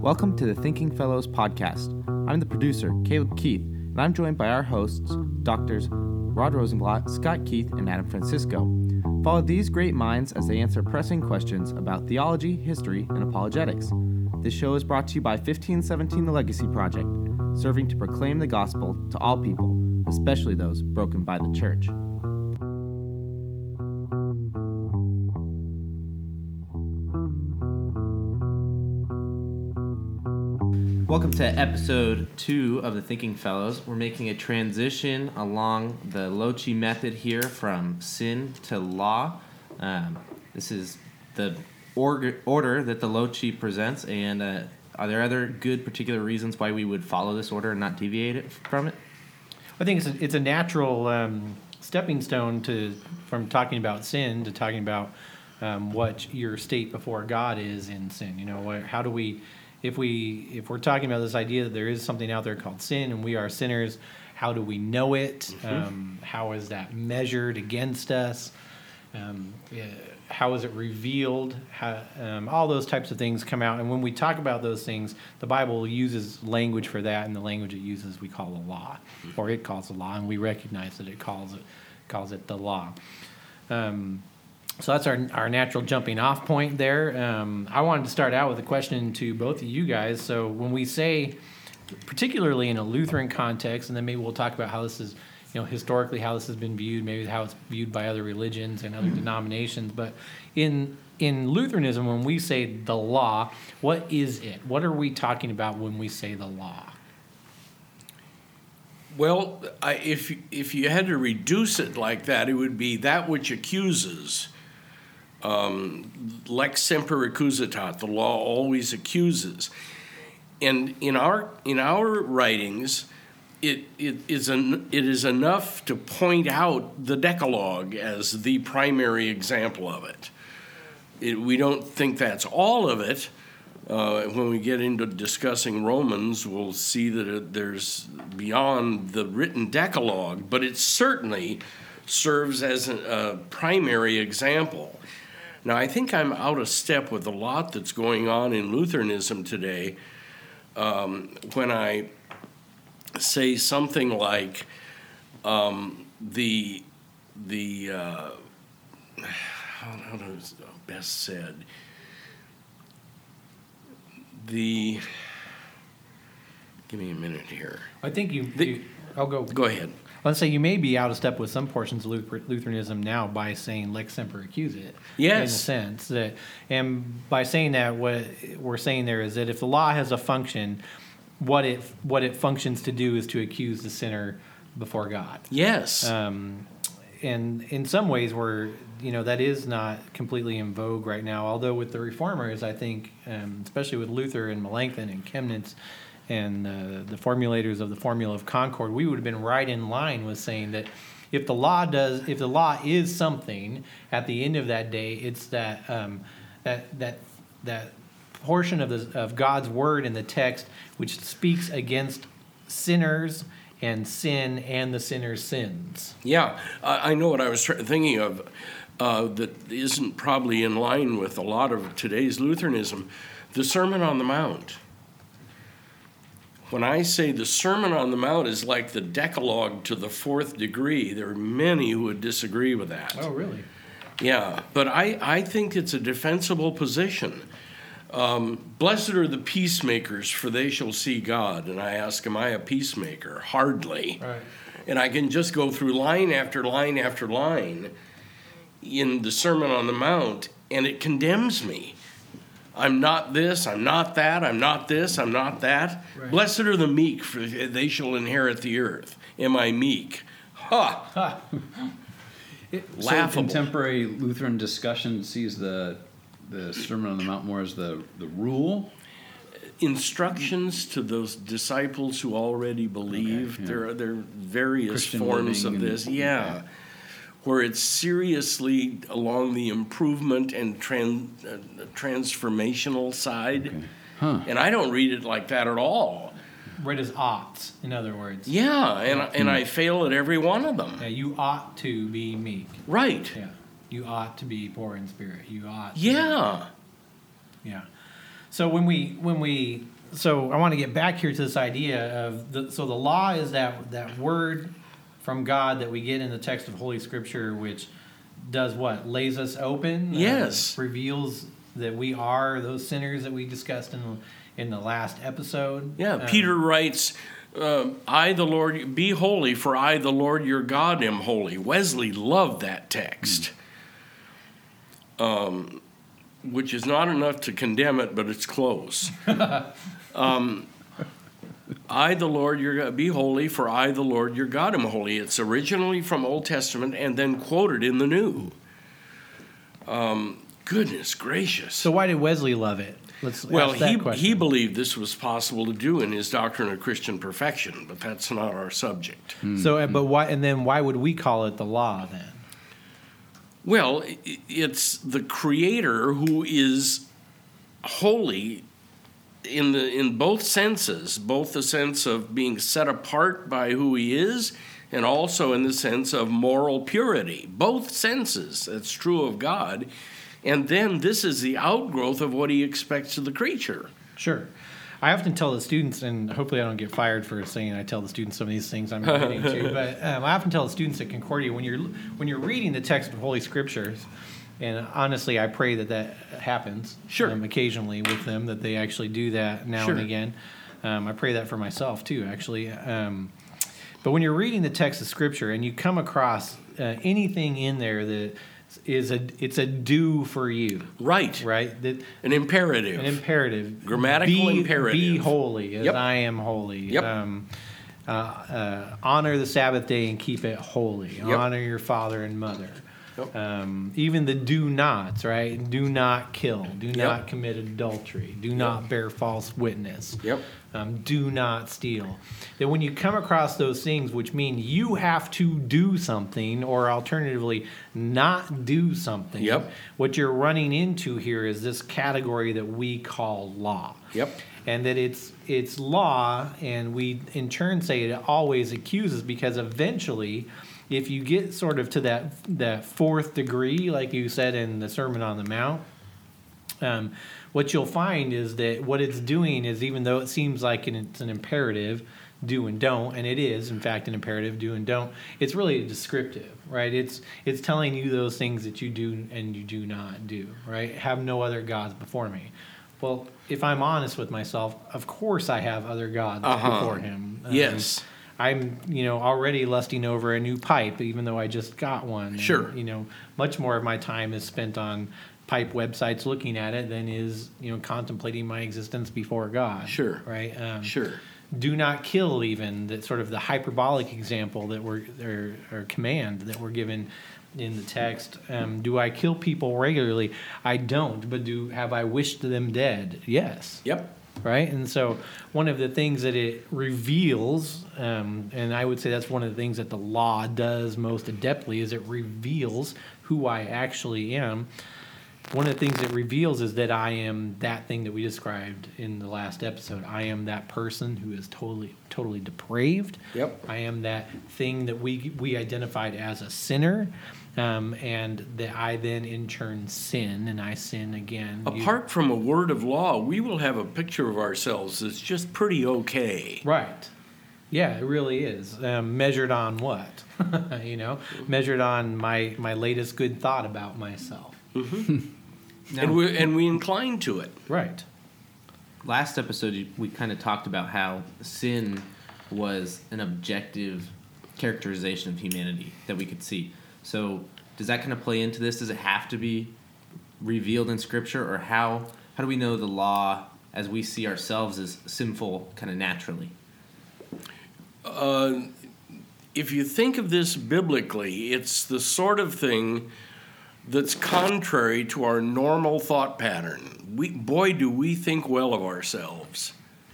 Welcome to the Thinking Fellows podcast. I'm the producer, Caleb Keith, and I'm joined by our hosts, Doctors Rod Rosenblatt, Scott Keith, and Adam Francisco. Follow these great minds as they answer pressing questions about theology, history, and apologetics. This show is brought to you by 1517 The Legacy Project, serving to proclaim the gospel to all people, especially those broken by the church. Welcome to episode 2 of the Thinking Fellows. We're making a transition along the Lochi method here from sin to law. This is the order that the Lochi presents, and are there other good particular reasons why we would follow this order and not deviate from it? I think it's a natural stepping stone from talking about sin to talking about what your state before God is in sin. You know, how do we... If we're talking about this idea that there is something out there called sin and we are sinners, how do we know it? How is that measured against us? How is it revealed? All those types of things come out. And when we talk about those things, the Bible uses language for that, and the language it uses we call the law, or it calls the law, and we recognize that it calls it the law. So that's our natural jumping off point there. I wanted to start out with a question to both of you guys. So when we say, particularly in a Lutheran context, and then maybe we'll talk about how this is, historically how this has been viewed, maybe how it's viewed by other religions and other denominations. But in Lutheranism, when we say the law, what is it? What are we talking about when we say the law? Well, if you had to reduce it like that, it would be that which accuses. Lex semper accusatat, the law always accuses. And in our writings, it is enough to point out the Decalogue as the primary example of it. We don't think that's all of it. When we get into discussing Romans, we'll see that there's beyond the written Decalogue, but it certainly serves as a primary example. Now, I think I'm out of step with a lot that's going on in Lutheranism today when I say something like how is it best said? Give me a minute here. I think I'll go. Go ahead. Let's say you may be out of step with some portions of Lutheranism now by saying lex semper accusat. Yes. In a sense that, and by saying that, what we're saying there is that if the law has a function, what it functions to do is to accuse the sinner before God. Yes. And in some ways, that is not completely in vogue right now. Although with the Reformers, I think, especially with Luther and Melanchthon and Chemnitz, and the formulators of the Formula of Concord, we would have been right in line with saying that if the law is something, at the end of that day, it's that portion of God's word in the text which speaks against sinners and sin and the sinner's sins. Yeah, I know what I was thinking of that isn't probably in line with a lot of today's Lutheranism, the Sermon on the Mount. When I say the Sermon on the Mount is like the Decalogue to the 4th degree, there are many who would disagree with that. Oh, really? Yeah, but I think it's a defensible position. Blessed are the peacemakers, for they shall see God. And I ask, am I a peacemaker? Hardly. Right. And I can just go through line after line after line in the Sermon on the Mount, and it condemns me. I'm not this, I'm not that, I'm not this, I'm not that. Right. Blessed are the meek, for they shall inherit the earth. Am I meek? Ha! Laughable. So contemporary Lutheran discussion sees the Sermon on the Mount more as the rule? Instructions to those disciples who already believe. Okay, yeah. There are various Christian forms of this. Yeah. Okay. Where it's seriously along the improvement and transformational side. Okay. Huh. And I don't read it like that at all. Read as oughts, in other words. Yeah, and I fail at every one of them. Yeah, you ought to be meek. Right. Yeah. You ought to be poor in spirit. You ought to Yeah. be. Yeah. So so I want to get back here to this idea of the law is that word from God that we get in the text of Holy Scripture, which does what? Lays us open. Yes. Reveals that we are those sinners that we discussed in the last episode. Yeah, Peter writes, I, the Lord, be holy, for I, the Lord your God, am holy. Wesley loved that text, which is not enough to condemn it, but it's close. I, the Lord your God, be holy, for I, the Lord your God, am holy. It's originally from Old Testament and then quoted in the New. Goodness gracious. So why did Wesley love it? Well, he believed this was possible to do in his Doctrine of Christian Perfection, but that's not our subject. So, but why? And then why would we call it the law then? Well, it's the Creator who is holy in both senses, both the sense of being set apart by who He is, and also in the sense of moral purity. Both senses. That's true of God. And then this is the outgrowth of what He expects of the creature. Sure. I often tell the students, and hopefully I don't get fired for saying I tell the students some of these things I'm getting to, but I often tell the students at Concordia, when you're reading the text of Holy Scriptures, and honestly I pray that happens occasionally with them, that they actually do that now and again. I pray that for myself too, actually. But when you're reading the text of Scripture and you come across anything in there that it's a do for you. Right. That, an imperative. Grammatical imperative. Be holy as I am holy. Yep. Honor the Sabbath day and keep it holy. Yep. Honor your father and mother. Yep. Even the do nots, right? Do not kill. Do not commit adultery. Do not bear false witness. Yep. Do not steal. That when you come across those things, which mean you have to do something, or alternatively, not do something, what you're running into here is this category that we call law. Yep. And that it's law, and we in turn say it always accuses, because eventually, if you get sort of to that fourth degree, like you said in the Sermon on the Mount, what you'll find is that what it's doing is, even though it seems like it's an imperative, do and don't, and it is, in fact, an imperative, do and don't, it's really descriptive, right? It's telling you those things that you do and you do not do, right? Have no other gods before me. Well, if I'm honest with myself, of course I have other gods before Him. Yes. I'm, already lusting over a new pipe, even though I just got one. Sure. And, much more of my time is spent on pipe websites looking at it than is, contemplating my existence before God. Sure. Right? Sure. Do not kill, even, that sort of the hyperbolic example that or command that we're given in the text. Do I kill people regularly? I don't, but have I wished them dead? Yes. Yep. Right? And so one of the things that it reveals, and I would say that's one of the things that the law does most adeptly, is it reveals who I actually am. One of the things it reveals is that I am that thing that we described in the last episode. I am that person who is totally depraved. Yep. I am that thing that we identified as a sinner, and that I then in turn sin, and I sin again. Apart from a word of law, we will have a picture of ourselves that's just pretty okay. Right. Yeah, it really is. Measured on what? Measured on my latest good thought about myself. Mm-hmm. And we incline to it. Right. Last episode, we kind of talked about how sin was an objective characterization of humanity that we could see. So does that kind of play into this? Does it have to be revealed in Scripture, or how do we know the law as we see ourselves as sinful kind of naturally? If you think of this biblically, it's the sort of thing that's contrary to our normal thought pattern. Boy, do we think well of ourselves.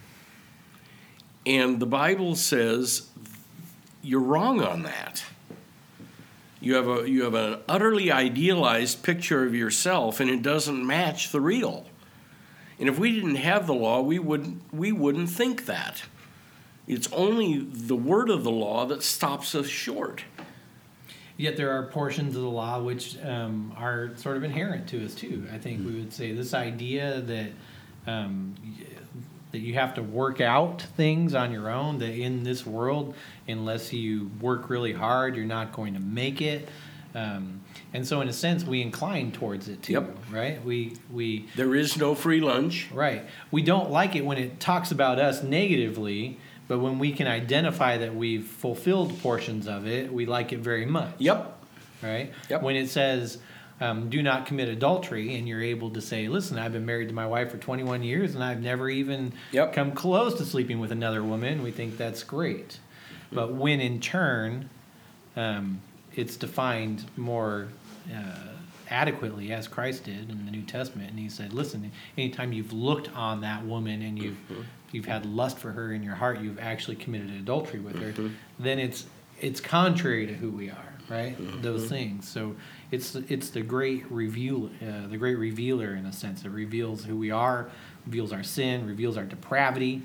And the Bible says you're wrong on that. You have an utterly idealized picture of yourself, and it doesn't match the real. And if we didn't have the law, we wouldn't think that. It's only the word of the law that stops us short. Yet there are portions of the law which are sort of inherent to us too. I think we would say this idea that that you have to work out things on your own, that in this world, unless you work really hard, you're not going to make it. And so in a sense, we incline towards it too, Yep. right? We There is no free lunch. Right. We don't like it when it talks about us negatively, but when we can identify that we've fulfilled portions of it, we like it very much. Yep. Right? Yep. When it says, do not commit adultery, and you're able to say, listen, I've been married to my wife for 21 years, and I've never even Yep. come close to sleeping with another woman, we think that's great. But when in turn, it's defined more adequately as Christ did in the New Testament, and he said, listen, anytime you've looked on that woman and you've had lust for her in your heart, you've actually committed adultery with her, then it's contrary to who we are, right? Those things. So it's the great revealer in a sense. It reveals who we are, reveals our sin, reveals our depravity.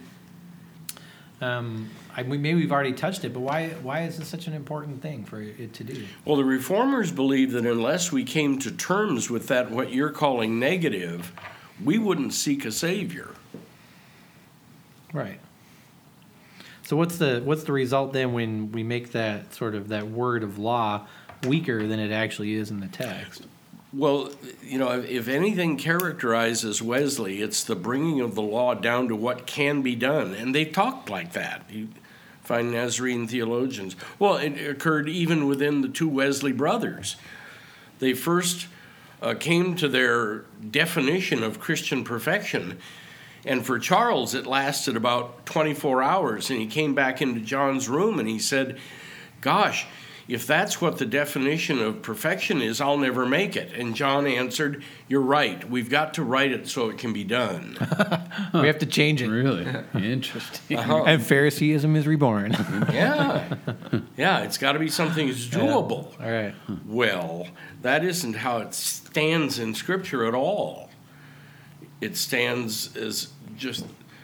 Maybe we've already touched it, but why is this such an important thing for it to do? Well, the Reformers believe that unless we came to terms with that, what you're calling negative, we wouldn't seek a Savior. Right. So what's the result then when we make that sort of that word of law weaker than it actually is in the text? Well, if anything characterizes Wesley, it's the bringing of the law down to what can be done. And they talked like that. You find Nazarene theologians. Well, it occurred even within the two Wesley brothers. They first came to their definition of Christian perfection. And for Charles, it lasted about 24 hours. And he came back into John's room and he said, gosh, if that's what the definition of perfection is, I'll never make it. And John answered, you're right. We've got to write it so it can be done. We have to change it. Really? Interesting. And Phariseeism is reborn. Yeah. Yeah, it's got to be something that's doable. All right. Well, that isn't how it stands in Scripture at all. It stands as just,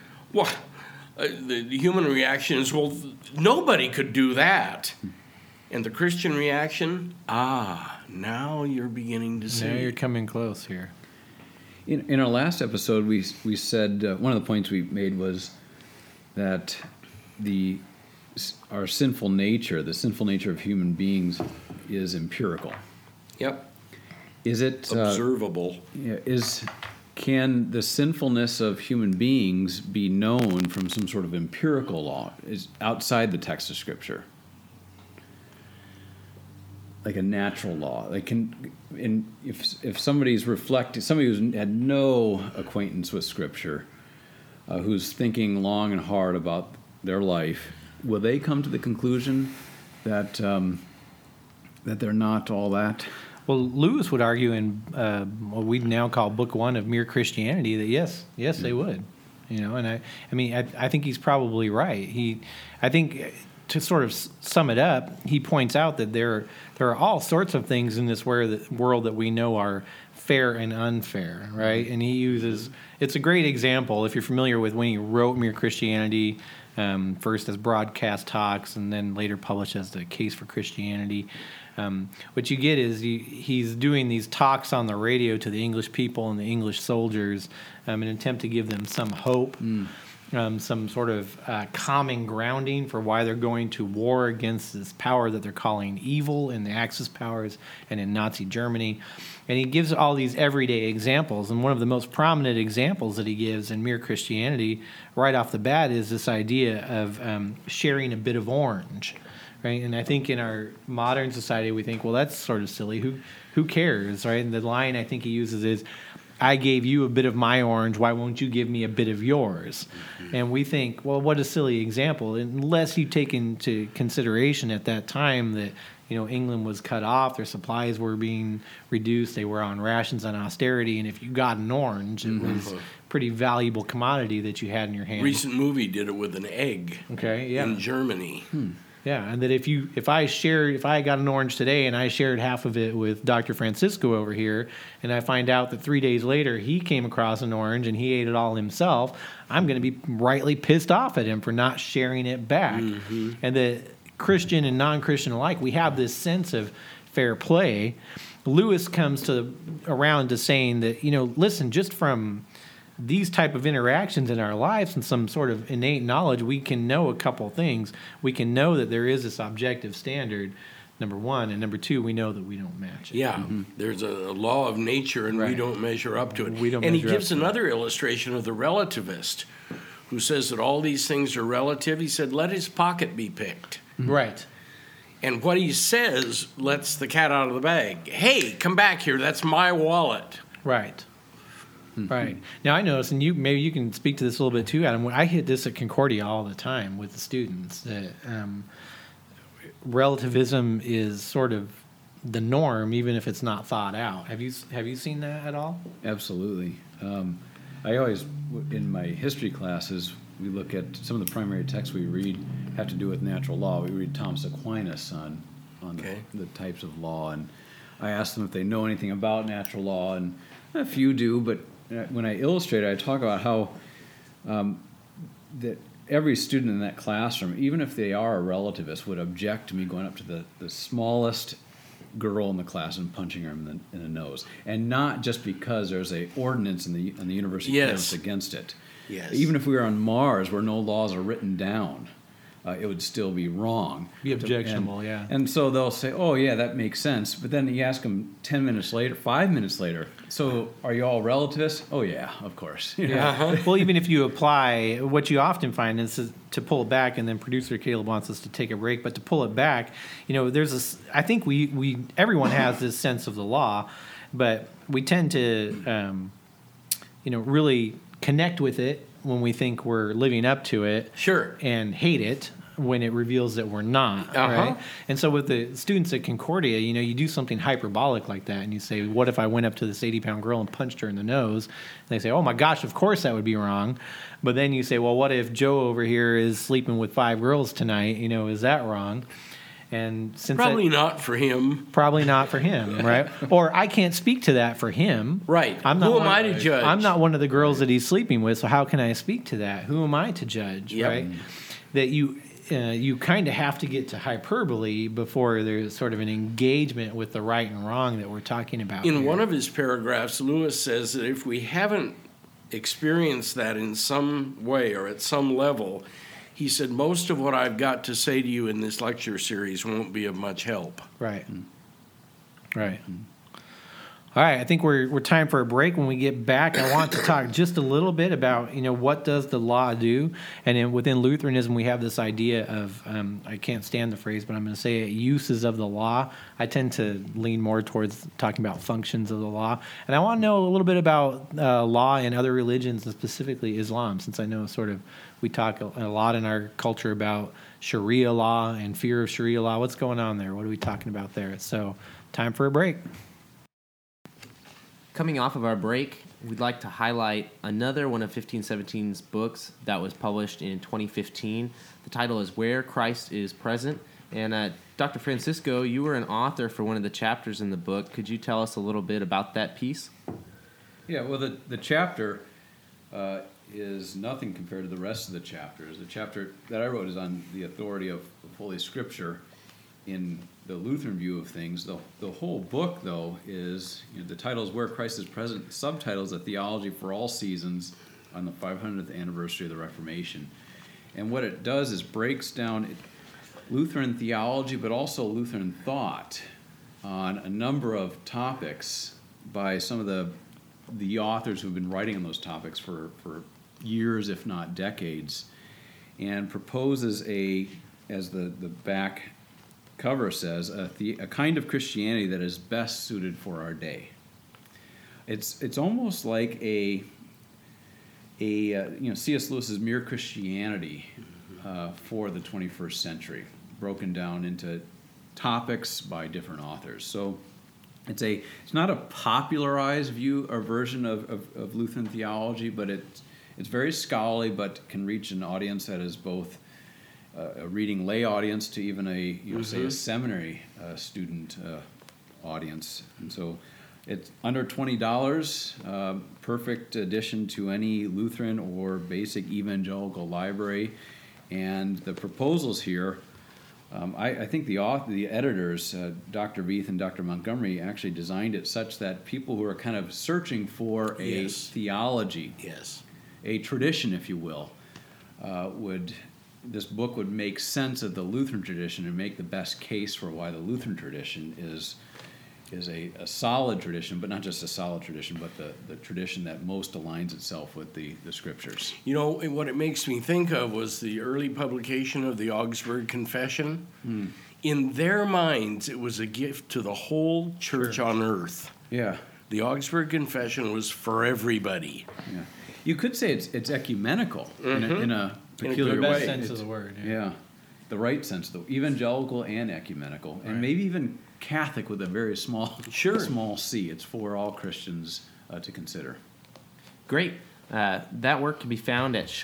the human reaction is, well, nobody could do that. And the Christian reaction, now you're beginning to see. Now you're coming close here. In our last episode, we said one of the points we made was that our sinful nature, the sinful nature of human beings, is empirical. Yep. Is it observable? Can the sinfulness of human beings be known from some sort of empirical law? Is outside the text of Scripture? Like a natural law, if somebody's reflecting, somebody who's had no acquaintance with Scripture, who's thinking long and hard about their life, will they come to the conclusion that that they're not all that? Well, Lewis would argue in what we now call Book 1 of Mere Christianity that yes, they would, And I think he's probably right. I think. To sort of sum it up, he points out that there are all sorts of things in this world that we know are fair and unfair, right? And he uses, it's a great example, if you're familiar with when he wrote Mere Christianity, first as Broadcast Talks and then later published as The Case for Christianity. What you get is he's doing these talks on the radio to the English people and the English soldiers in an attempt to give them some hope. Some sort of calming grounding for why they're going to war against this power that they're calling evil in the Axis powers and in Nazi Germany. And he gives all these everyday examples. And one of the most prominent examples that he gives in Mere Christianity right off the bat is this idea of sharing a bit of orange. Right? And I think in our modern society, we think, well, that's sort of silly. Who cares? Right? And the line I think he uses is, I gave you a bit of my orange, why won't you give me a bit of yours? Mm-hmm. And we think, well, what a silly example, unless you take into consideration at that time that, England was cut off, their supplies were being reduced, they were on rations on austerity, and if you got an orange, it was a pretty valuable commodity that you had in your hand. Recent movie did it with an egg in Germany. Yeah, and that if I got an orange today and I shared half of it with Dr. Francisco over here, and I find out that 3 days later he came across an orange and he ate it all himself, I'm going to be rightly pissed off at him for not sharing it back. Mm-hmm. And the Christian and non-Christian alike, we have this sense of fair play. Lewis comes around to saying that, listen, just from these type of interactions in our lives and some sort of innate knowledge, we can know a couple things. We can know that there is this objective standard, number one, and number two, we know that we don't match it. Yeah, there's a law of nature, and we Right. don't measure up to it. We don't and he measure up gives to it. another illustration of the relativist who says that all these things are relative. He said, let his pocket be picked. Right. And what he says lets the cat out of the bag. Hey, come back here. That's my wallet. Right. Right. Now I notice, and maybe you can speak to this a little bit too, Adam. I hit this at Concordia all the time with the students that relativism is sort of the norm, even if it's not thought out. Have you seen that at all? Absolutely. I always, in my history classes, we look at some of the primary texts we read have to do with natural law. We read Thomas Aquinas on Okay. the types of law, and I ask them if they know anything about natural law, and a few do, but when I illustrate it, I talk about how that every student in that classroom, even if they are a relativist, would object to me going up to the smallest girl in the class and punching her in the nose, and not just because there's a ordinance in the university Yes. campus against it. Yes. Even if we were on Mars, where no laws are written down, it would still be wrong. Be objectionable, yeah. And so they'll say, "Oh, yeah, that makes sense." But then you ask them 10 minutes later, 5 minutes later, "So are you all relativists?" "Oh, yeah, of course." Yeah. Well, even if you apply, what you often find is to pull it back, and then producer Caleb wants us to take a break, but to pull it back, there's this, I think everyone has this sense of the law, but we tend to, really connect with it when we think we're living up to it. Sure. And hate it when it reveals that we're not, right? And so with the students at Concordia, you do something hyperbolic like that, and you say, what if I went up to this 80-pound girl and punched her in the nose? And they say, oh my gosh, of course that would be wrong. But then you say, well, what if Joe over here is sleeping with 5 girls tonight? Is that wrong? And since Probably not for him. Probably not for him, right? Or I can't speak to that for him. Right. I'm not Who am I to judge? I'm not one of the girls that he's sleeping with, so how can I speak to that? Who am I to judge, Yep. right? That you kind of have to get to hyperbole before there's sort of an engagement with the right and wrong that we're talking about. In here. one of his paragraphs, Lewis says that if we haven't experienced that in some way or at some level, he said, most of what I've got to say to you in this lecture series won't be of much help. Right. Right. All right, I think we're time for a break. When we get back, I want to talk just a little bit about, what does the law do? And within Lutheranism, we have this idea of, I can't stand the phrase, but I'm going to say it, uses of the law. I tend to lean more towards talking about functions of the law. And I want to know a little bit about law in other religions, and specifically Islam, since I know we talk a lot in our culture about Sharia law and fear of Sharia law. What's going on there? What are we talking about there? So, time for a break. Coming off of our break, we'd like to highlight another one of 1517's books that was published in 2015. The title is Where Christ is Present. And Dr. Francisco, you were an author for one of the chapters in the book. Could you tell us a little bit about that piece? Yeah, well, the chapter is nothing compared to the rest of the chapters. The chapter that I wrote is on the authority of Holy Scripture in the Lutheran view of things. The whole book, though, is, the title is Where Christ is Present. The subtitle is A Theology for All Seasons on the 500th anniversary of the Reformation. And what it does is breaks down Lutheran theology, but also Lutheran thought on a number of topics by some of the authors who've been writing on those topics for years, if not decades, and proposes as the back cover says, a kind of Christianity that is best suited for our day. It's almost like C.S. Lewis's Mere Christianity for the 21st century, broken down into topics by different authors. So it's not a popularized view or version of Lutheran theology, but it's very scholarly, but can reach an audience that is both a reading lay audience to even say a seminary student audience. And so it's under $20, perfect addition to any Lutheran or basic evangelical library. And the proposals here I think the editors, Dr. Veith and Dr. Montgomery, actually designed it such that people who are kind of searching for a theology, a tradition, if you will, this book would make sense of the Lutheran tradition and make the best case for why the Lutheran tradition is a solid tradition, but not just a solid tradition, but the tradition that most aligns itself with the Scriptures. You know, what it makes me think of was the early publication of the Augsburg Confession. In their minds, it was a gift to the whole church on earth. Yeah. The Augsburg Confession was for everybody. Yeah. You could say it's ecumenical in a peculiar The best way. sense of the word. Yeah. The right sense, the evangelical and ecumenical, and maybe even Catholic with a very small c. It's for all Christians to consider. Great. That work can be found at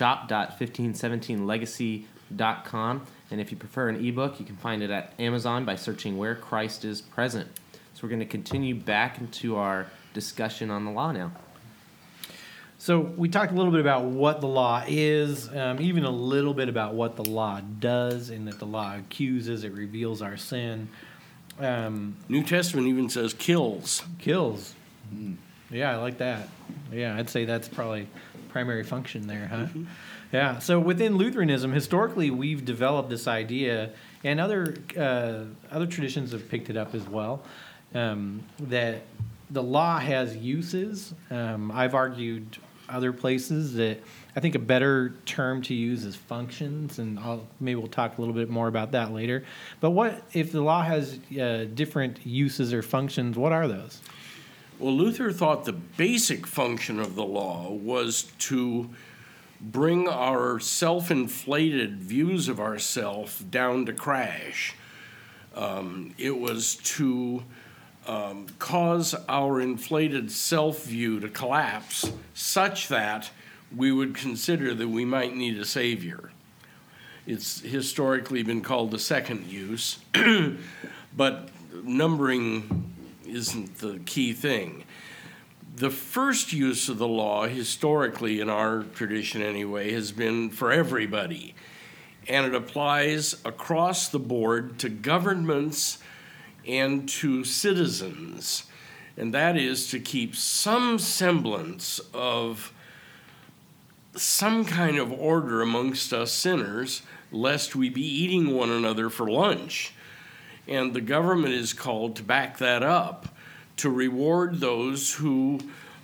shop.1517legacy.com. And if you prefer an ebook, you can find it at Amazon by searching Where Christ is Present. So we're going to continue back into our discussion on the law now. So we talked a little bit about what the law is, even a little bit about what the law does, and that the law accuses, it reveals our sin. New Testament even says kills. Kills. Yeah, I like that. Yeah, I'd say that's probably primary function there, huh? Yeah, so within Lutheranism, historically, we've developed this idea, and other traditions have picked it up as well, that the law has uses. I've argued other places that I think a better term to use is functions, and maybe we'll talk a little bit more about that later. But what if the law has different uses or functions? What are those? Well, Luther thought the basic function of the law was to bring our self-inflated views of ourselves down to crash. It was to cause our inflated self-view to collapse such that we would consider that we might need a savior. It's historically been called the second use, but numbering isn't the key thing. The first use of the law, historically in our tradition anyway, has been for everybody, and it applies across the board to governments and to citizens, and that is to keep some semblance of some kind of order amongst us sinners, lest we be eating one another for lunch. And the government is called to back that up, to reward those who,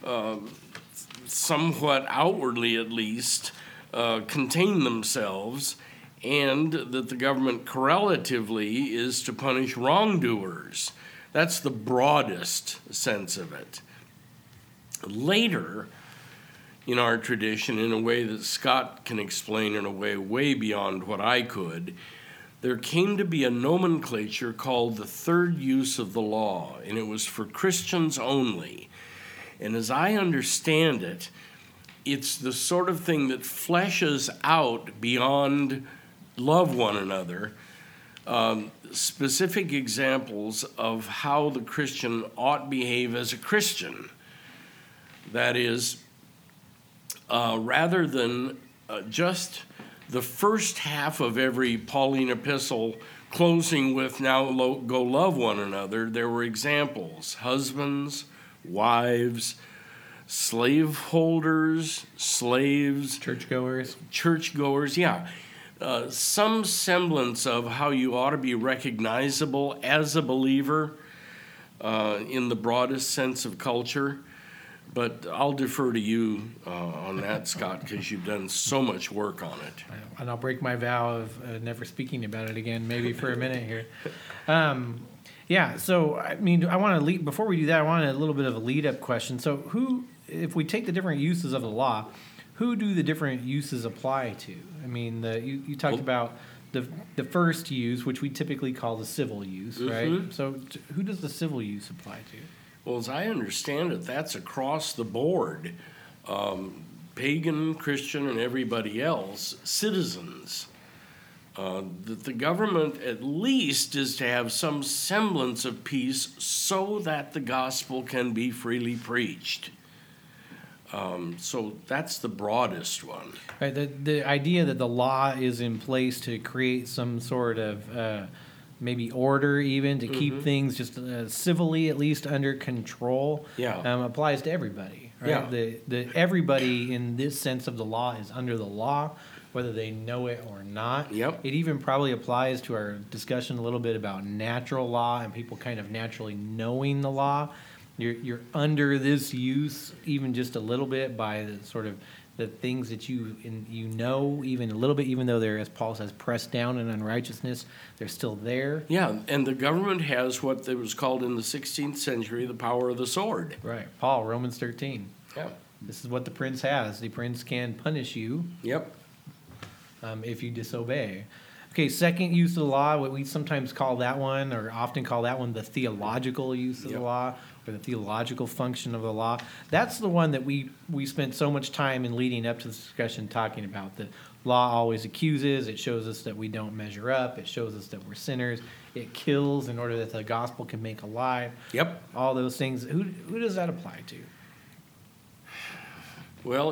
somewhat outwardly at least, contain themselves, and that the government correlatively is to punish wrongdoers. That's the broadest sense of it. Later, in our tradition, in a way that Scott can explain in a way way beyond what I could, there came to be a nomenclature called the third use of the law, and it was for Christians only. And as I understand it, it's the sort of thing that fleshes out beyond love one another, specific examples of how the Christian ought behave as a Christian. That is, rather than just the first half of every Pauline epistle closing with, now go love one another, there were examples. Husbands, wives, slaveholders, slaves. Churchgoers, yeah. Some semblance of how you ought to be recognizable as a believer in the broadest sense of culture. But I'll defer to you on that, Scott, because you've done so much work on it. And I'll break my vow of never speaking about it again, maybe for a minute here. Yeah, so, I mean, I want to lead, before we do that, I want a little bit of a lead-up question. So if we take the different uses of the law, who do the different uses apply to? I mean, you talked about the first use, which we typically call the civil use, right? So who does the civil use apply to? Well, as I understand it, that's across the board. Pagan, Christian, and everybody else, citizens. That the government at least is to have some semblance of peace so that the gospel can be freely preached. So that's the broadest one. Right. The idea that the law is in place to create some sort of maybe order, even to keep things just civilly at least under control, applies to everybody. Right? Yeah. The everybody in this sense of the law is under the law, whether they know it or not. Yep. It even probably applies to our discussion a little bit about natural law and people kind of naturally knowing the law. You're under this use even just a little bit by the sort of the things that you know even a little bit, even though they're, as Paul says, pressed down in unrighteousness, they're still there. Yeah, and the government has what was called in the 16th century the power of the sword. Right. Paul, Romans 13. Yeah. This is what the prince has. The prince can punish you Yep. if you disobey. Okay, second use of the law, what we sometimes call that one, or often call that one, the theological use of the law, or the theological function of the law. That's the one that we spent so much time in leading up to this discussion talking about. The law always accuses. It shows us that we don't measure up. It shows us that we're sinners. It kills in order that the gospel can make alive. Yep. All those things. Who does that apply to? Well,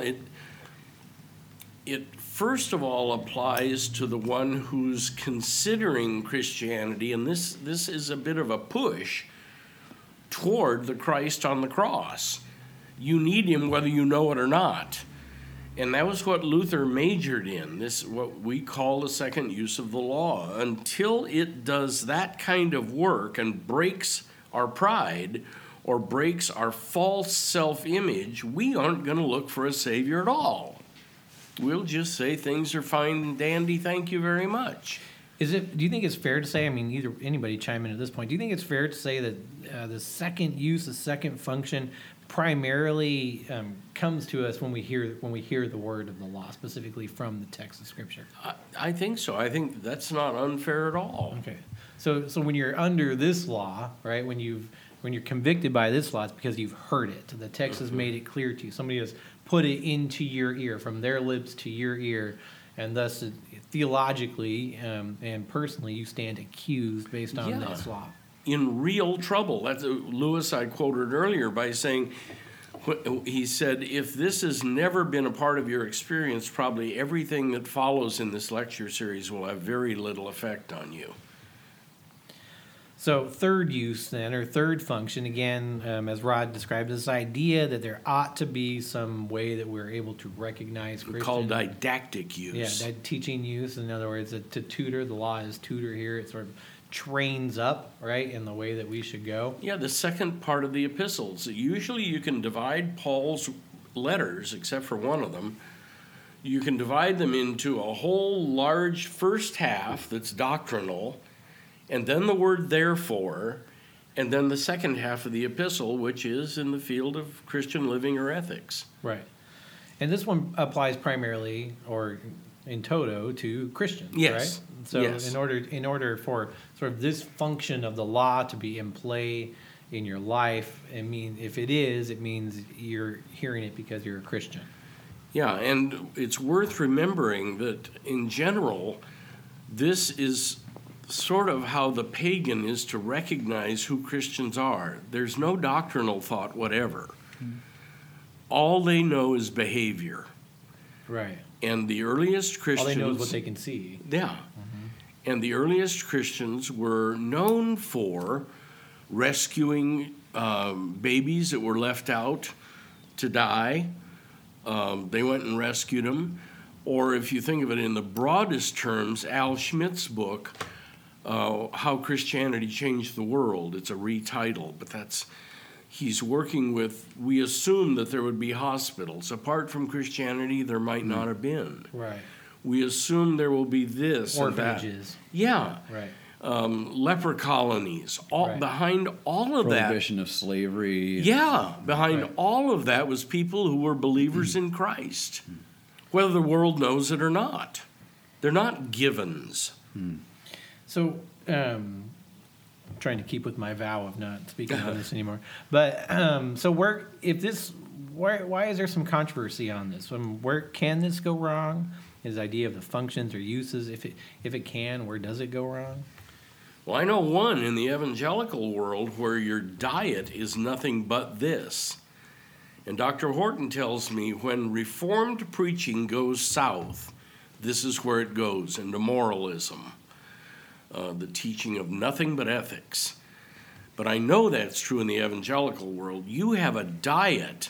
it first of all applies to the one who's considering Christianity, and this is a bit of a push toward the Christ on the cross. You need him whether you know it or not. And that was what Luther majored in, this what we call the second use of the law. Until it does that kind of work and breaks our pride or breaks our false self-image, we aren't going to look for a Savior at all. We'll just say things are fine and dandy, thank you very much. Do you think it's fair to say, I mean, either anybody chime in at this point, do you think it's fair to say that the second use, the second function, primarily comes to us when we hear the word of the law, specifically from the text of Scripture? I think so. I think that's not unfair at all. Okay. So when you're under this law, right, when you're convicted by this law, it's because you've heard it. The text has made it clear to you. Somebody has put it into your ear, from their lips to your ear, and thus theologically and personally you stand accused based on this law. In real trouble. That's Lewis I quoted earlier by saying, he said, if this has never been a part of your experience, probably everything that follows in this lecture series will have very little effect on you. So third use then, or third function, again, as Rod described, this idea that there ought to be some way that we're able to recognize Christian. Called didactic use. Yeah, teaching use. In other words, to tutor. The law is tutor here. It sort of trains up, right, in the way that we should go. Yeah, the second part of the epistles. Usually you can divide Paul's letters, except for one of them. You can divide them into a whole large first half that's doctrinal, and then the word therefore, and then the second half of the epistle, which is in the field of Christian living or ethics. Right. And this one applies primarily, or in toto, to Christians, yes. right? So yes. in order for sort of this function of the law to be in play in your life, if it is, it means you're hearing it because you're a Christian. Yeah, and it's worth remembering that in general, this is sort of how the pagan is to recognize who Christians are. There's no doctrinal thought whatever. Mm-hmm. All they know is behavior. Right. And the earliest Christians... All they know is what they can see. Yeah. Mm-hmm. And the earliest Christians were known for rescuing babies that were left out to die. They went and rescued them. Or if you think of it in the broadest terms, Al Schmidt's book, How Christianity Changed the World. It's a retitle, but he's working with, we assume that there would be hospitals. Apart from Christianity, there might not have been. Right. We assume there will be this orphanages. And that. Yeah. Right. Leper colonies. Behind all of that. Prohibition of slavery. Yeah. Behind all of that was people who were believers in Christ, whether the world knows it or not. They're not givens. So, I'm trying to keep with my vow of not speaking on this anymore. But so why is there some controversy on this? Where can this go wrong? His idea of the functions or uses, if it can, where does it go wrong? Well, I know one in the evangelical world where your diet is nothing but this. And Dr. Horton tells me when Reformed preaching goes south, this is where it goes, into moralism, the teaching of nothing but ethics. But I know that's true in the evangelical world. You have a diet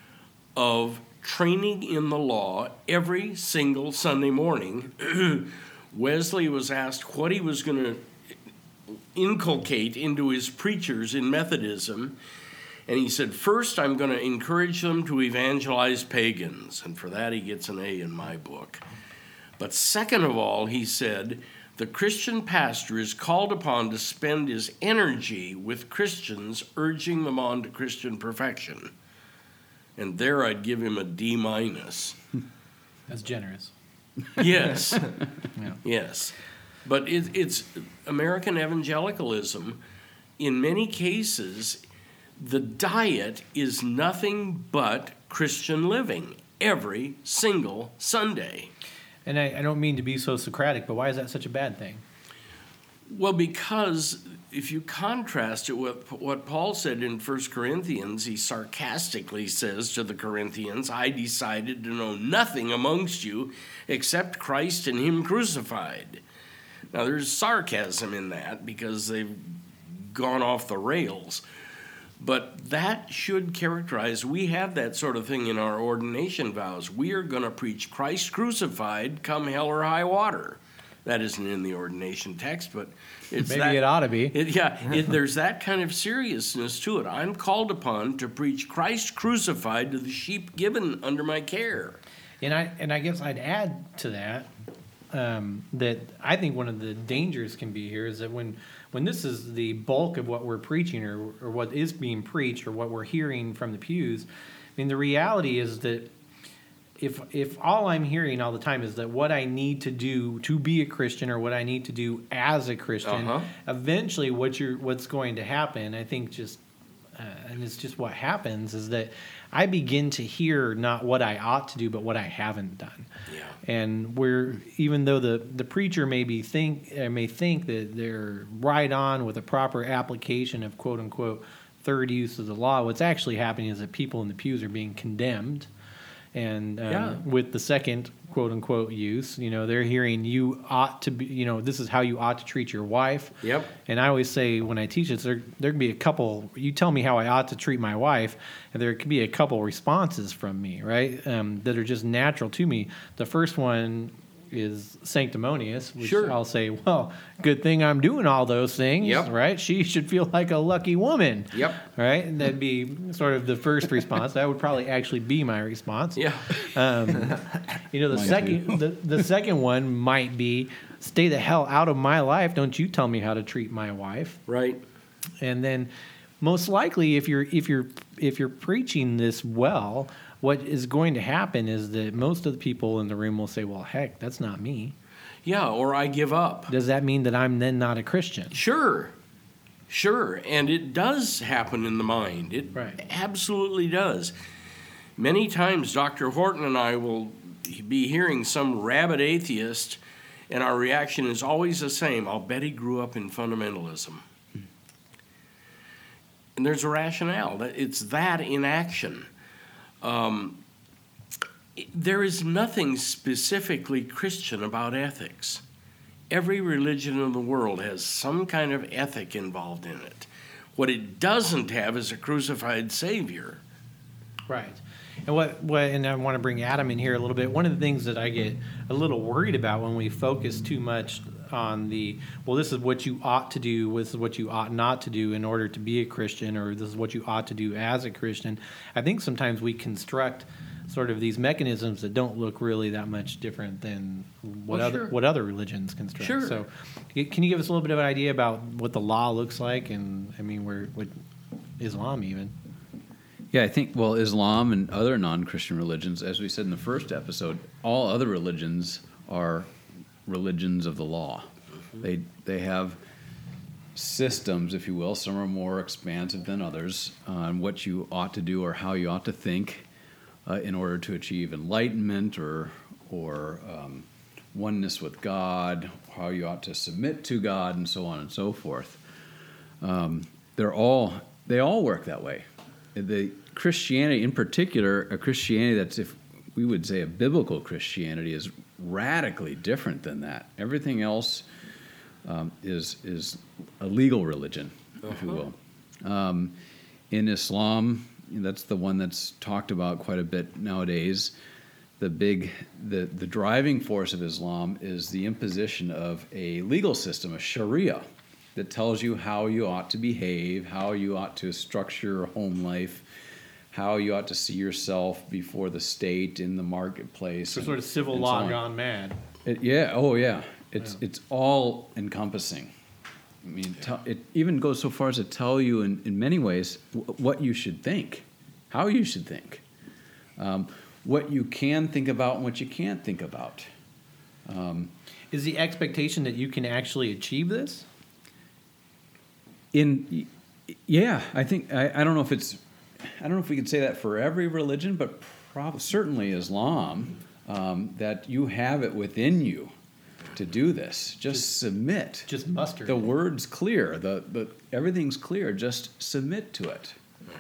of training in the law every single Sunday morning. Wesley was asked what he was going to inculcate into his preachers in Methodism, and he said, first, I'm going to encourage them to evangelize pagans, and for that he gets an A in my book. But second of all, he said, the Christian pastor is called upon to spend his energy with Christians, urging them on to Christian perfection. And there I'd give him a D-. That's generous. Yes. Yeah. Yes. But it's American evangelicalism. In many cases, the diet is nothing but Christian living every single Sunday. And I don't mean to be so Socratic, but why is that such a bad thing? Well, because if you contrast it with what Paul said in 1 Corinthians, he sarcastically says to the Corinthians, I decided to know nothing amongst you except Christ and him crucified. Now, there's sarcasm in that because they've gone off the rails. But that should characterize, we have that sort of thing in our ordination vows. We are going to preach Christ crucified, come hell or high water. That isn't in the ordination text, but it's Maybe that, it ought to be. There's that kind of seriousness to it. I'm called upon to preach Christ crucified to the sheep given under my care. And I guess I'd add to that that I think one of the dangers can be here is that when this is the bulk of what we're preaching or what is being preached or what we're hearing from the pews, I mean, the reality is that if all I'm hearing all the time is that what I need to do to be a Christian or what I need to do as a Christian, eventually what's going to happen, I think and it's just what happens, is that I begin to hear not what I ought to do, but what I haven't done. Yeah. And even though the preacher may think that they're right on with a proper application of quote unquote third use of the law, what's actually happening is that people in the pews are being condemned. And with the second quote unquote use, they're hearing you ought to be, this is how you ought to treat your wife. Yep. And I always say when I teach this, there can be a couple, you tell me how I ought to treat my wife, and there can be a couple responses from me, right? That are just natural to me. The first one is sanctimonious, which Sure. I'll say, well, good thing I'm doing all those things, Yep. right? She should feel like a lucky woman. Yep. Right? And that'd be sort of the first response. That would probably actually be my response. Yeah. The second one might be, stay the hell out of my life. Don't you tell me how to treat my wife. Right. And then most likely if you're preaching this well, what is going to happen is that most of the people in the room will say, well, heck, that's not me. Yeah, or I give up. Does that mean that I'm then not a Christian? Sure. And it does happen in the mind. It Right. absolutely does. Many times Dr. Horton and I will be hearing some rabid atheist, and our reaction is always the same. I'll bet he grew up in fundamentalism. And there's a rationale. It's that in action. There is nothing specifically Christian about ethics. Every religion in the world has some kind of ethic involved in it. What it doesn't have is a crucified Savior. Right. And and I want to bring Adam in here a little bit. One of the things that I get a little worried about when we focus too much on this is what you ought to do, this is what you ought not to do in order to be a Christian, or this is what you ought to do as a Christian. I think sometimes we construct sort of these mechanisms that don't look really that much different than what other religions construct. Sure. So can you give us a little bit of an idea about what the law looks like, and what Islam even? Yeah, I think, Islam and other non-Christian religions, as we said in the first episode, all other religions are religions of the law. Mm-hmm. They have systems, if you will. Some are more expansive than others on what you ought to do or how you ought to think in order to achieve enlightenment or oneness with God, how you ought to submit to God, and so on and so forth. They all work that way. the Christianity, in particular, a Christianity that's, if we would say a biblical Christianity, is radically different than that. Everything else is a legal religion, if you will. In Islam, that's the one that's talked about quite a bit nowadays. The driving force of Islam is the imposition of a legal system, a Sharia, that tells you how you ought to behave, how you ought to structure your home life, how you ought to see yourself before the state in the marketplace. So sort of civil law gone mad. It's all encompassing. I mean, it even goes so far as to tell you in many ways what you should think, how you should think, what you can think about and what you can't think about. Is the expectation that you can actually achieve this? I think I don't know if we could say that for every religion, but certainly Islam, that you have it within you to do this. Just submit. Just muster. The word's clear. The everything's clear. Just submit to it.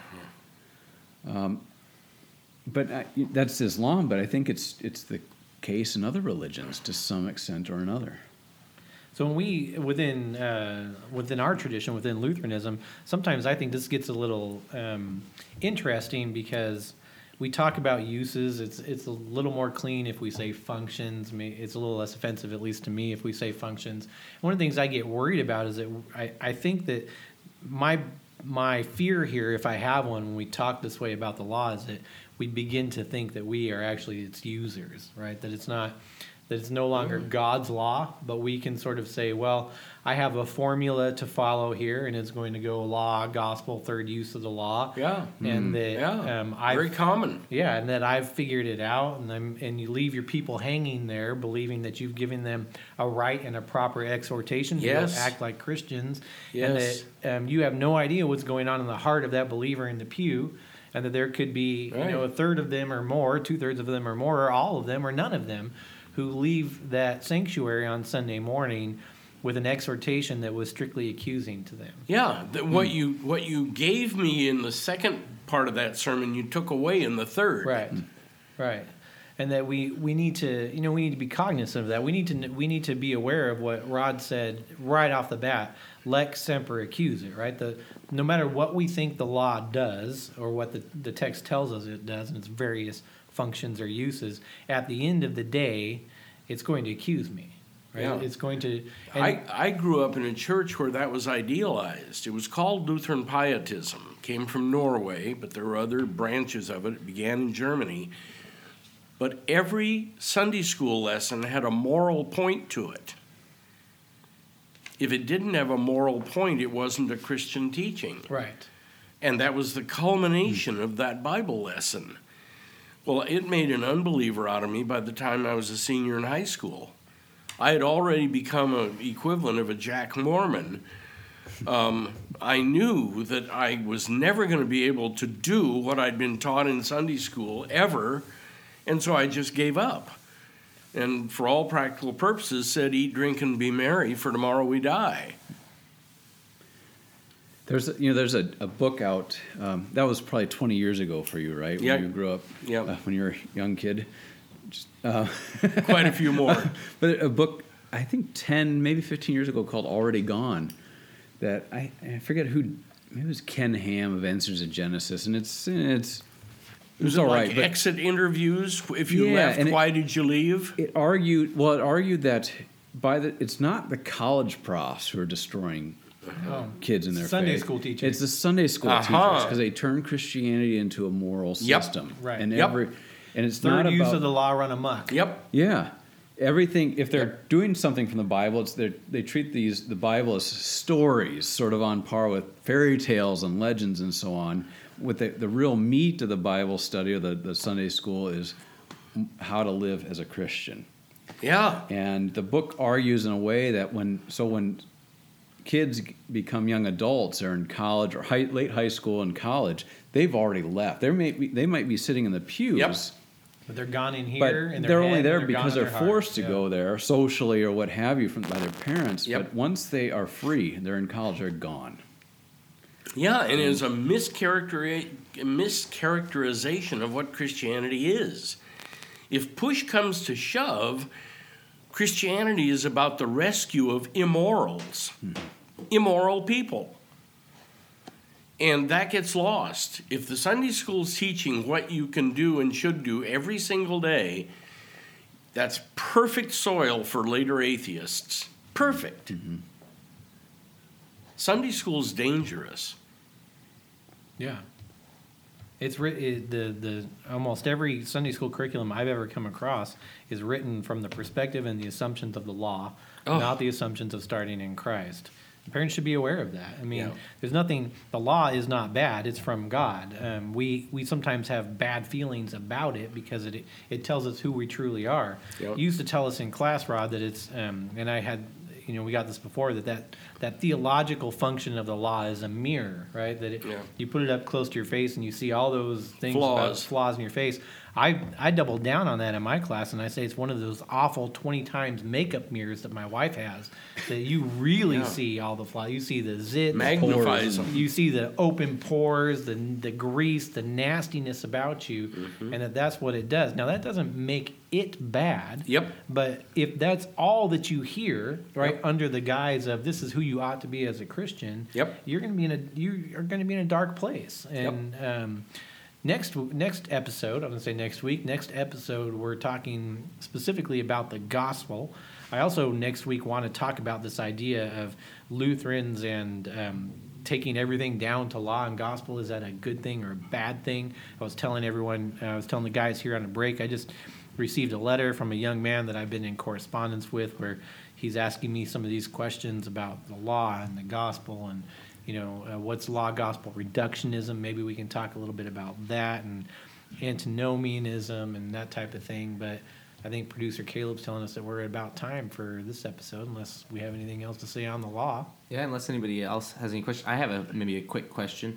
But that's Islam. But I think it's the case in other religions to some extent or another. So when we within our tradition, within Lutheranism, sometimes I think this gets a little interesting because we talk about uses. It's a little more clean if we say functions. It's a little less offensive, at least to me, if we say functions. One of the things I get worried about is that I think that my fear here, if I have one, when we talk this way about the law, is that we begin to think that we are actually its users, right? That it's no longer God's law, but we can sort of say, well, I have a formula to follow here, and it's going to go law, gospel, third use of the law. Yeah. And that very common. Yeah, and that I've figured it out, and you leave your people hanging there, believing that you've given them a right and a proper exhortation to go act like Christians, and that you have no idea what's going on in the heart of that believer in the pew, and that there could be a third of them or more, 2/3 of them or more, or all of them or none of them, who leave that sanctuary on Sunday morning with an exhortation that was strictly accusing to them. Yeah, what you gave me in the second part of that sermon, you took away in the third. Right. And that we need to be cognizant of that. We need to be aware of what Rod said right off the bat. Lex semper accusa, right? No matter what we think the law does or what the text tells us it does in its various functions or uses, at the end of the day, it's going to accuse me. Right? Yeah. It's going to. I grew up in a church where that was idealized. It was called Lutheran Pietism. It came from Norway, but there were other branches of it. It began in Germany. But every Sunday school lesson had a moral point to it. If it didn't have a moral point, it wasn't a Christian teaching. Right. And that was the culmination of that Bible lesson. Well, it made an unbeliever out of me by the time I was a senior in high school. I had already become an equivalent of a Jack Mormon. I knew that I was never going to be able to do what I'd been taught in Sunday school ever, and so I just gave up. And for all practical purposes said, eat, drink, and be merry, for tomorrow we die. There's a book out that was probably 20 years ago for you, right? When you grew up, when you were a young kid. Quite a few more. But a book, I think 10, maybe 15 years ago, called Already Gone, that I forget who, maybe it was Ken Ham of Answers in Genesis, and it was all right. Like exit interviews? If you left, why did you leave? It argued that it's not the college profs who are destroying kids in their Sunday faith. School teachers. It's the Sunday school teachers, because they turn Christianity into a moral system. Right. And and it's third not about use of the law run amok. Yep. Yeah. Everything, if they're doing something from the Bible, they treat the Bible as stories, sort of on par with fairy tales and legends and so on. With the real meat of the Bible study or the Sunday school is how to live as a Christian. Yeah. And the book argues in a way that when kids become young adults or in college or late high school and college, they've already left. They might be sitting in the pews. But they're gone in here, but and they're only there because they're forced to go there socially or what have you by their parents. Yep. But once they are free, they're in college, they're gone. Yeah, and it's a mischaracterization mischaracterization of what Christianity is. If push comes to shove, Christianity is about the rescue of immorals, immoral people. And that gets lost. If the Sunday school's teaching what you can do and should do every single day, that's perfect soil for later atheists. Perfect. Sunday school's dangerous. Yeah. It's the almost every Sunday school curriculum I've ever come across is written from the perspective and the assumptions of the law, not the assumptions of starting in Christ. Parents should be aware of that. I mean, there's nothing. The law is not bad; it's from God. We sometimes have bad feelings about it because it tells us who we truly are. Yep. You used to tell us in class, Rod, that it's and I had. We got this before, that theological function of the law is a mirror, right? That you put it up close to your face and you see all those things about flaws in your face. I double down on that in my class, and I say it's one of those awful 20 times makeup mirrors that my wife has, that you really see all the flaws. You see the zits, magnifies them. You see the open pores, the grease, the nastiness about you, and that's what it does. Now, that doesn't make it bad. Yep. But if that's all that you hear, right, under the guise of this is who you ought to be as a Christian, you're going to be in a dark place. And next episode, I'm going to say next week. Next episode, we're talking specifically about the gospel. I also next week want to talk about this idea of Lutherans and taking everything down to law and gospel. Is that a good thing or a bad thing? I was telling the guys here on a break, I just received a letter from a young man that I've been in correspondence with where he's asking me some of these questions about the law and the gospel and what's law gospel reductionism. Maybe we can talk a little bit about that and antinomianism and that type of thing. But I think producer Caleb's telling us that we're at about time for this episode, unless we have anything else to say on the law. Yeah, unless anybody else has any questions. I have maybe a quick question.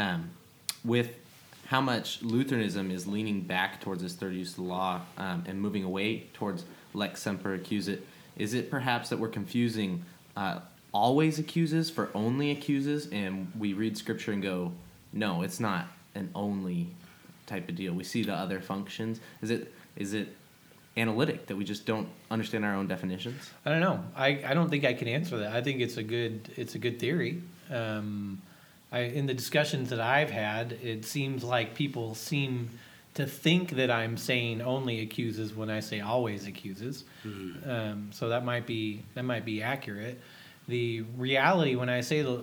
With how much Lutheranism is leaning back towards this third use of the law and moving away towards lex semper accusat, is it perhaps that we're confusing always accuses for only accuses, and we read Scripture and go, no, it's not an only type of deal. We see the other functions. Is it analytic that we just don't understand our own definitions? I don't know. I don't think I can answer that. I think it's a good theory. In the discussions that I've had, it seems like people seem to think that I'm saying only accuses when I say always accuses. So that might be accurate. The reality when I say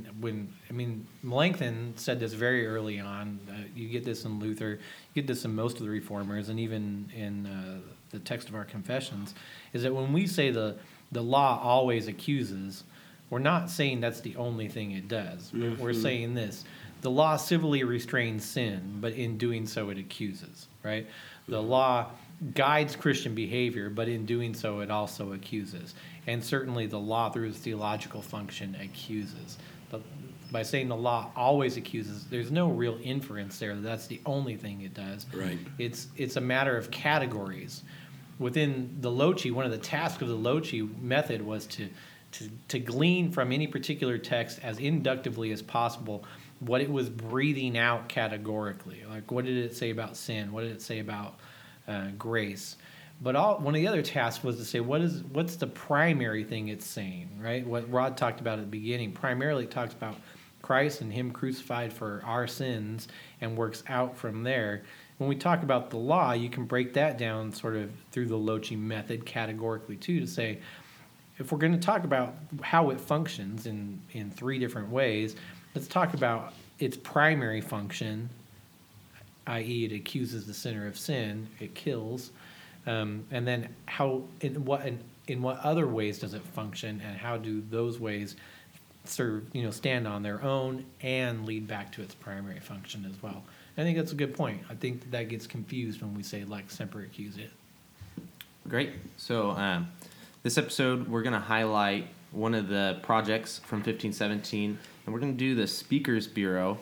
Melanchthon said this very early on. You get this in Luther, you get this in most of the reformers, and even in the text of our confessions, is that when we say the law always accuses, we're not saying that's the only thing it does. We're saying this: the law civilly restrains sin, but in doing so it accuses. Right? The law guides Christian behavior, but in doing so it also accuses. And certainly the law, through its theological function, accuses. But by saying the law always accuses, there's no real inference there that that's the only thing it does. Right. It's a matter of categories. Within the Loci, one of the tasks of the Loci method was to glean from any particular text as inductively as possible what it was breathing out categorically. Like, what did it say about sin? What did it say about grace? But one of the other tasks was to say, what's the primary thing it's saying, right? What Rod talked about at the beginning. Primarily it talks about Christ and Him crucified for our sins and works out from there. When we talk about the law, you can break that down sort of through the Loci method categorically too, to say, if we're going to talk about how it functions in three different ways, let's talk about its primary function, i.e. it accuses the sinner of sin, it kills, and then how in what other ways does it function, and how do those ways serve, stand on their own and lead back to its primary function as well. I think that's a good point. I think that gets confused when we say lex semper accusat. Great. So this episode, we're going to highlight one of the projects from 1517, and we're going to do the Speakers Bureau.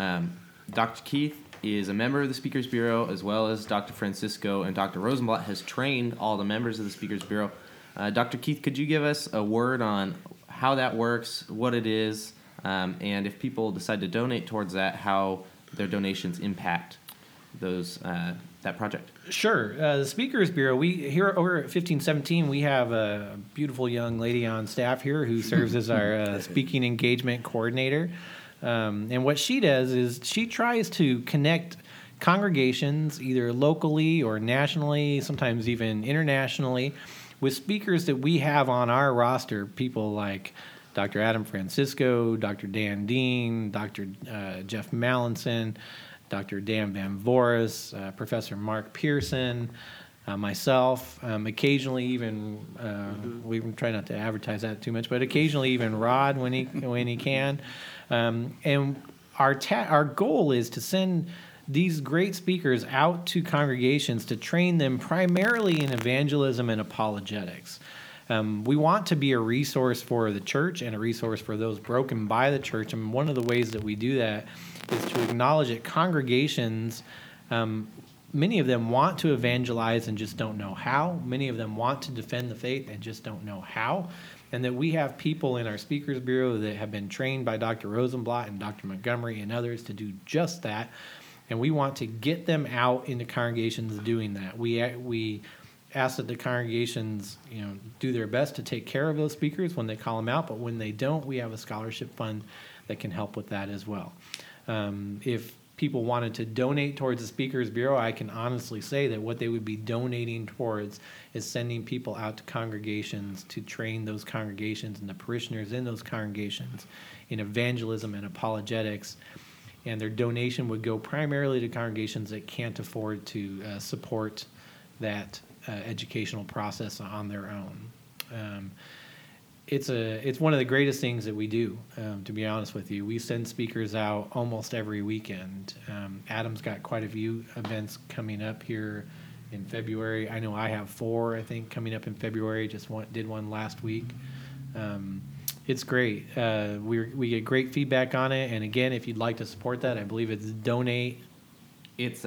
Dr. Keith is a member of the Speakers Bureau, as well as Dr. Francisco, and Dr. Rosenblatt has trained all the members of the Speakers Bureau. Dr. Keith, could you give us a word on how that works, what it is, and if people decide to donate towards that, how their donations impact those that project? Sure. The Speakers Bureau, we here over at 1517, we have a beautiful young lady on staff here who serves as our speaking engagement coordinator. And what she does is she tries to connect congregations, either locally or nationally, sometimes even internationally, with speakers that we have on our roster, people like Dr. Adam Francisco, Dr. Dan Dean, Dr. Jeff Mallinson, Dr. Dan Van Voris, Professor Mark Pearson, myself, occasionally even, we try not to advertise that too much, but occasionally even Rod when he can. And our goal is to send these great speakers out to congregations to train them primarily in evangelism and apologetics. We want to be a resource for the church and a resource for those broken by the church. And one of the ways that we do that is to acknowledge that congregations, many of them want to evangelize and just don't know how. Many of them want to defend the faith and just don't know how. And that we have people in our Speakers Bureau that have been trained by Dr. Rosenblatt and Dr. Montgomery and others to do just that. And we want to get them out into congregations doing that. We ask that the congregations, do their best to take care of those speakers when they call them out. But when they don't, we have a scholarship fund that can help with that as well. If people wanted to donate towards the Speakers Bureau, I can honestly say that what they would be donating towards is sending people out to congregations to train those congregations and the parishioners in those congregations in evangelism and apologetics. And their donation would go primarily to congregations that can't afford to support that educational process on their own. It's one of the greatest things that we do, to be honest with you. We send speakers out almost every weekend. Adam's got quite a few events coming up here in February. I know I have 4, I think, coming up in February. Did one last week. It's great. We get great feedback on it. And again, if you'd like to support that, I believe it's donate. It's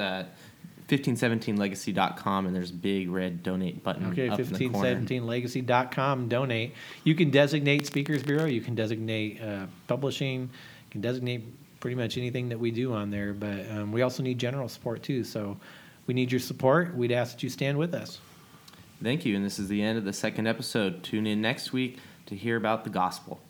1517legacy.com, and there's a big red donate button Okay, up in the corner. 1517legacy.com, donate. You can designate Speakers Bureau. You can designate publishing. You can designate pretty much anything that we do on there. But we also need general support, too. So we need your support. We'd ask that you stand with us. Thank you, and this is the end of the second episode. Tune in next week to hear about the gospel.